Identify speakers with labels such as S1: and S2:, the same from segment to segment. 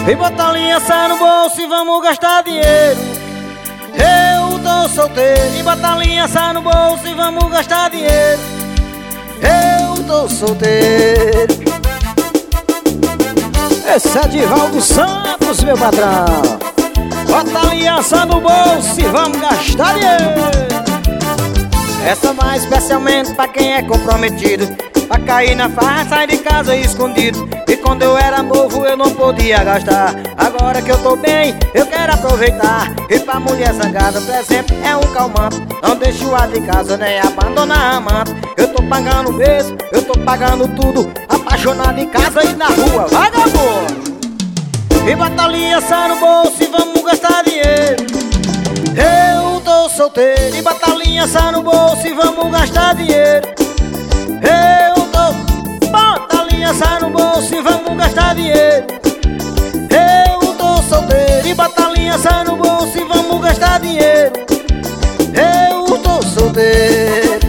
S1: E bota a aliança no bolso e vamos gastar dinheiro. Eu tô solteiro. E bota a aliança no bolso e vamos gastar dinheiro. Eu tô solteiro.
S2: Esse é Divaldo Santos, meu patrão.
S1: Bota a aliança no bolso e vamos gastar dinheiro. Essa vai especialmente pra quem é comprometido, pra cair na farra, sai de casa escondido. E quando eu era novo eu não podia gastar. Agora que eu tô bem, eu quero aproveitar. E pra mulher zangada, por exemplo, é um calmante. Não deixo a de casa nem abandonar a amante. Eu tô pagando mesmo, eu tô pagando tudo. Apaixonado em casa e na rua, vagabundo. E bota a aliança no bolso e vamos gastar dinheiro. Eu tô solteiro. E bota a aliança no bolso e vamos gastar dinheiro. Eu tô... Bota a aliança no bolso e vamos gastar dinheiro. Eu tô solteiro. E bota a aliança no bolso e vamos gastar dinheiro. Eu tô solteiro.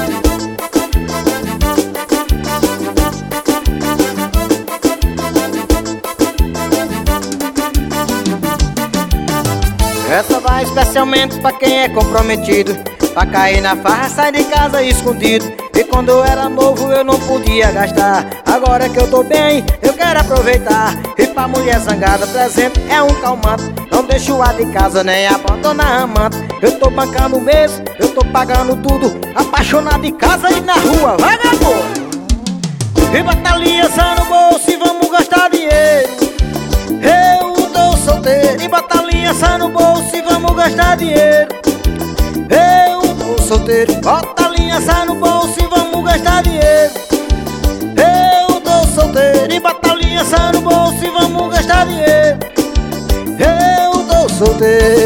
S1: Essa vai especialmente pra quem é comprometido, pra cair na farra, sai de casa escondido. E quando eu era novo eu não podia gastar. Agora que eu tô bem, eu quero aproveitar. E pra mulher zangada, por exemplo, é um calmante. Não deixo a de casa nem abandonar a amante. Eu tô bancando mesmo, eu tô pagando tudo. Apaixonado em casa e na rua, vagabundo. E bota a aliança no bolso e vamos gastar dinheiro. Eu tô solteiro. E bota a aliança no bolso e vamos gastar dinheiro. Eu tô solteiro. Bota a aliança no bolso e vamos gastar dinheiro. Eu tô solteiro. E bota a aliança no bolso e vamos gastar dinheiro. Eu tô solteiro.